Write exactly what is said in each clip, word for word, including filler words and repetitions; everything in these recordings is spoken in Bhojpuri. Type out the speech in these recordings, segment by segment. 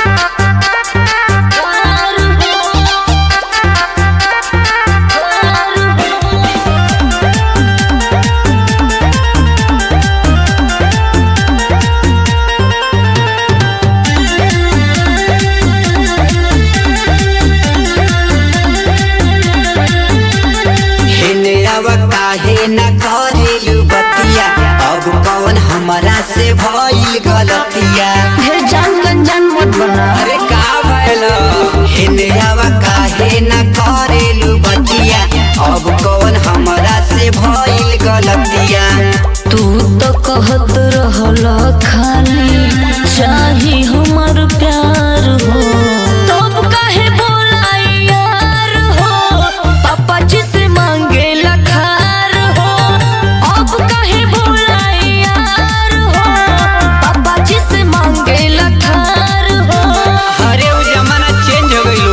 काहे न करेलू बतिया, अब कौन हमरा से भइल गलतिया। हे जान गंजन मत बना। अरे का भइल हेने आवा, काहे न करेलू बतिया, अब कौन हमरा से भइल गलतिया। तू तो कहत रहल खाली चाही हमर प्यार हो, तब काहे बोलाई यार हो, पापा जी से मांगे लखार हो। अब काहे बोलाई यार हो, पापा जी से मांगे लखार हो। अरे वो जमाना चेंज हो गइलो।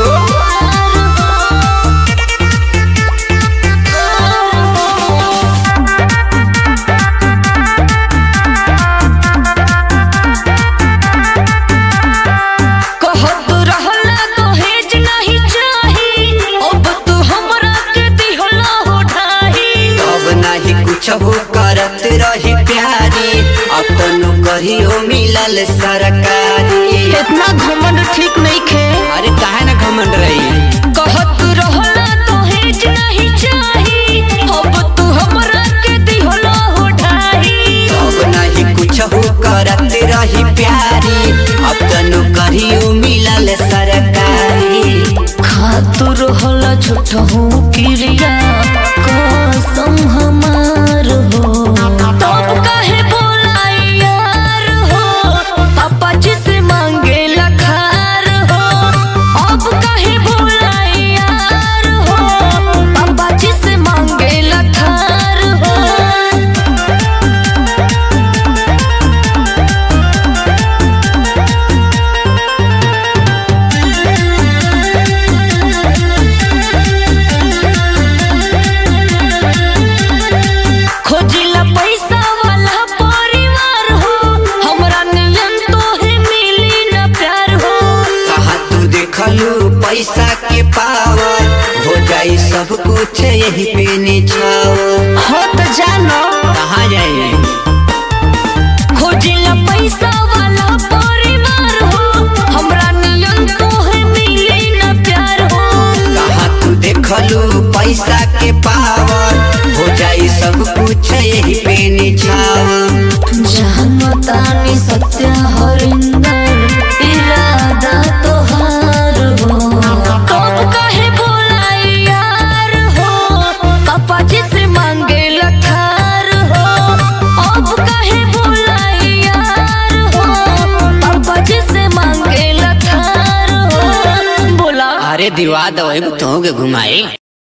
कुछहु करत रही प्यारी, अब तो नौकरियों मिलल सरकारी। इतना घमंड ठीक नहीं खे। अरे काहे न घमंड रही, कहत रहला तोहेज नहीं चाही, अब तू हमरा के दिहला हो ढाई। अब नहीं कुछहु करत रही प्यारी, अब तो नौकरियों मिलल सरकारी। खातु रहला झूठहु क्रिया कसम हमार हो, तब काहे बोलाई यार हो, पापा जी से मांगे लखार हो। अब काहे बोलाई यार हो, पापा जी से मांगे लखार हो। खोजिला पैसा वाला परिवार हो, हमरा नियन तोहे मिली न प्यार हो। कहाँ तू देखलू पैसा के पावर, हो जाई सब कुछ यही पे निछावर। हो तो जानो कहाँ जाए, खोजिला पैसा वाला परिवार हो, हमरा नियन तोहे मिली न प्यार हो। कहाँ तू देखलू पैसा के पावर, हो जाई सब कुछ यही पे निछावर। जानो तानी सत्य हरिंदर इरादा तोहार हो, कब काहे बोलाई यार हो, पापा जी से मांगे लखार हो। अब काहे बोलाई यार हो, पापा जी से मांगे लखार हो। बोला अरे दिवा दो तो घुमाई।